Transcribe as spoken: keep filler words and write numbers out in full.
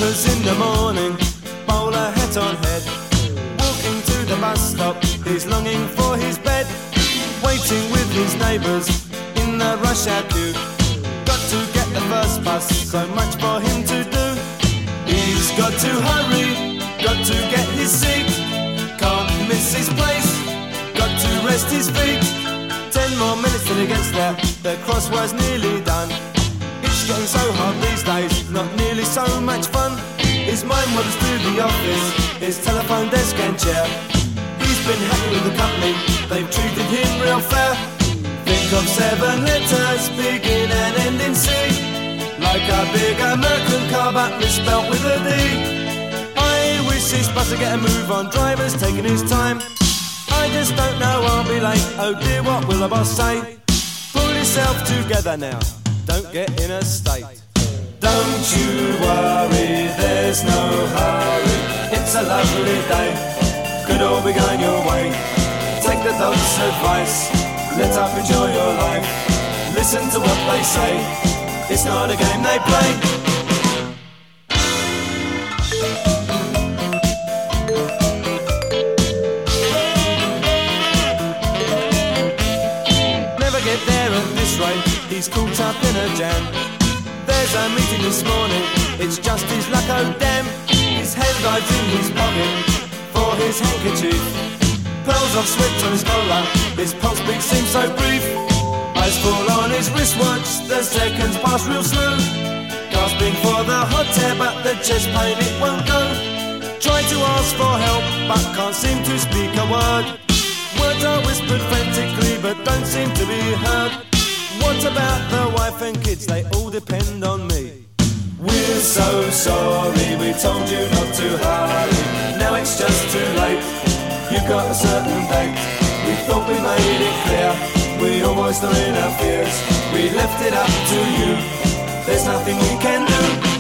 Slippers in the morning, bowler hat on head. Walking to the bus stop, he's longing for his bed. Waiting with his neighbours in the rush hour queue. Got to get the first bus, so much for him to do. He's got to hurry, got to get his seat. Can't miss his place, got to rest his feet. Ten more minutes till he gets there, the crossword's nearly done. It's getting so hard these days, not nearly so much fun. His mind wanders through the office, his telephone desk and chair. He's been happy with the company, they've treated him real fair. Think of seven letters, begin and end in C. Like a big American car but misspelt with a D. I wish this bus would get a move on, driver's taking his time. I just don't know, I'll be late, oh dear, what will the boss say? Pull yourself together now, don't get in a state. Don't you worry, there's no hurry. It's a lovely day, could all be going your way. Take the dog's advice, let up, enjoy your life. Listen to what they say, it's not a game they play. Never get there at this rate, he's caught up in a jam. There's a meeting this morning, it's just his luck, oh damn. His head dives in his pocket for his handkerchief. Pearls of sweat on his collar, his pulse beat seems so brief. Eyes fall on his wristwatch, the seconds pass real slow. Gasping for the hot air, but the chest pain it won't go. Try to ask for help, but can't seem to speak a word. Words are whispered frantically, but don't seem to be heard. What about the wife and kids? They all depend on me. We're so sorry, we told you not to hurry. Now it's just too late, you've got a certain date. We thought we made it clear, we almost are in our fears. We left it up to you, there's nothing we can do.